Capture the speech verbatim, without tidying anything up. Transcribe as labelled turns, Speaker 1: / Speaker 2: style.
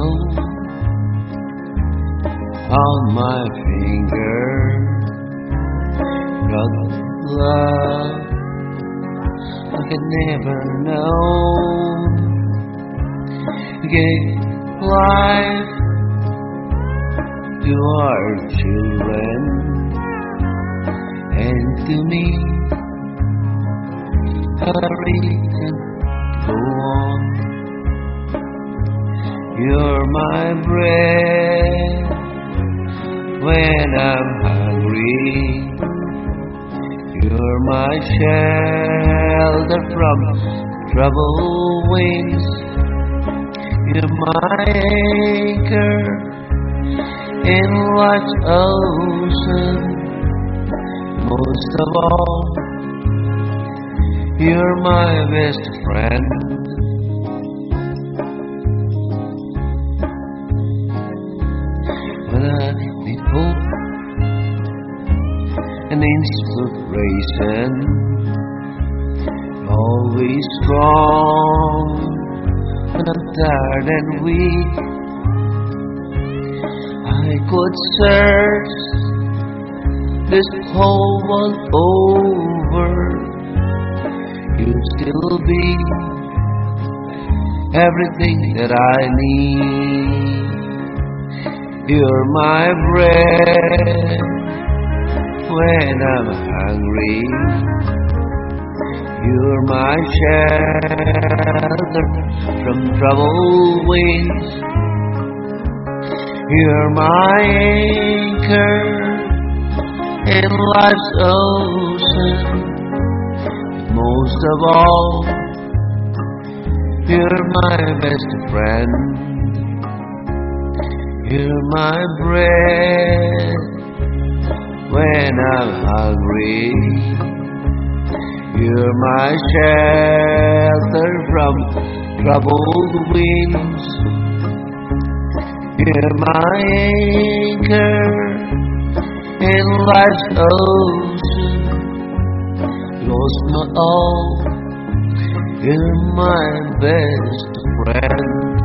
Speaker 1: know on my finger, but love I could never know. Gave life to our children and to me. A reason to go on. You're my bread when I'm hungry. You're my shelter from troubled winds. You're my anchor in life's ocean. Most of all, you're my best friend. When I need hope and inspiration, always strong when I'm tired and weak. I could search this whole world over, you'd still be everything that I need. You're my bread when I'm hungry. You're my shelter from troubled winds. You're my anchor in life's ocean. Most of all, you're my best friend. You're my bread when I'm hungry. You're my shelter from troubled winds. You're my anchor in life's ocean. Lost my all, you're my best friend.